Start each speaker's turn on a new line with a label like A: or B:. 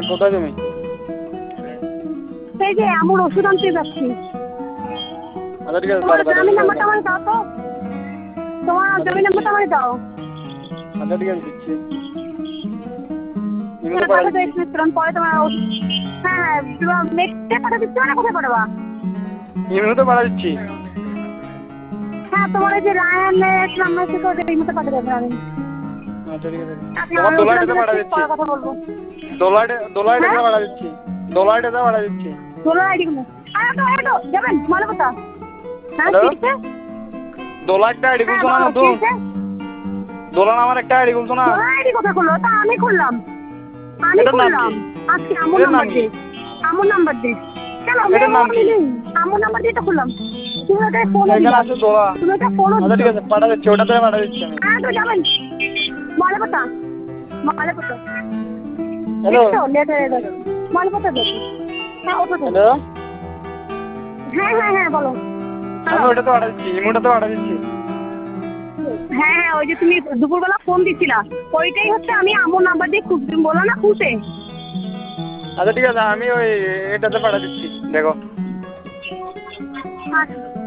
A: কোথায় তুমি?
B: সেই যে আমার ওষুধ আনতে যাচ্ছি।
A: আচ্ছা ঠিক আছে,
B: তোমার
A: তাড়াতাড়ি
B: জমি
A: এসো
B: নাম্বারটা
A: তাহলে।
B: আমাকে দাও তো। তোমার জমি নাম্বারটা আমাকে দাও।
A: আচ্ছা ঠিক আছে, দিচ্ছি। ইমেলে
B: হ্যাঁ
A: পাঠা
B: পাঠাতে
A: দিচ্ছি।
B: এসেছিলাম পরে তোমার হ্যাঁ হ্যাঁ নেক্সটে পাঠা দিচ্ছ না কোথায় পাঠাবা?
A: ইমেলে তো পাঠা দিচ্ছি।
B: হ্যাঁ তোমার এই যে রায়ানের নাম্বার থেকে ওটা এই মতো পাঠিয়ে দেবেন। আমি
A: আচ্ছা ঠিক আছে,
B: আপনি
A: তোমার
B: আমি ওষুধ আনতে
A: দোলাইটাতে পাঠা
B: যাচ্ছি,
A: দিচ্ছি।
B: পরে কথা বলবো।
A: দোলাইটাতে
B: হ্যাঁ
A: পাঠা দিচ্ছি। দোলাইটাতে পাঠা দিচ্ছি।
B: তোলো আইডি গুলো। আরে তো যাবেন মালপতা। হ্যাঁ
A: হ্যালো,
B: কি হচ্ছে?
A: দোলাইটটা আইডি
B: হ্যাঁ
A: খুলছো না
B: বলো কি
A: নতুন?
B: হচ্ছে?
A: দোলান আমার একটা আইডি খুলছো না?
B: তোলো আইডি কোথায় খুললো? তা আমি খুললাম। আমি
A: এটার নাম কি?
B: খুললাম। আজকে আমুর
A: এটার নাম
B: নাম্বার
A: কি?
B: দিয়ে। আমুর নাম্বার দিয়ে। কেন
A: এটার
B: মেয়ে
A: নাম
B: আমি
A: কি?
B: নেই। আমুর নাম্বার দিয়ে তো খুললাম। তুমি ওটা ফোনও
A: এখানে
B: দিবা।
A: আছে দোলা।
B: তুমি ওটা ফোনও
A: আচ্ছা
B: দিচ্ছ।
A: ঠিক আছে, পাঠা দিচ্ছি, ওটাতে পাঠা দিচ্ছি আমি।
B: হ্যাঁ তো যাবেন মালপতা। মালপতা
A: হ্যালো।
B: দেখছো লেট হয়ে যাচ্ছে। মালপতা দেখো। হ্যাঁ ওটা তো।
A: হ্যালো,
B: হ্যাঁ হ্যাঁ হ্যাঁ বলো।
A: আমি
B: হ্যালো।
A: ওটাতে পাঠা দিচ্ছি, ইমোটাতে পাঠা দিচ্ছি।
B: হ্যাঁ হ্যাঁ ওই যে তুমি দুপুরবেলা ফোন দিছিলা ওইটাই হচ্ছে আমি আমুর নাম্বার দিয়ে খুব তুমি বলো না খুঁজে।
A: আচ্ছা ঠিক আছে, আমি ওই এটাতে পাঠা দিচ্ছি, দেখো।
B: আচ্ছা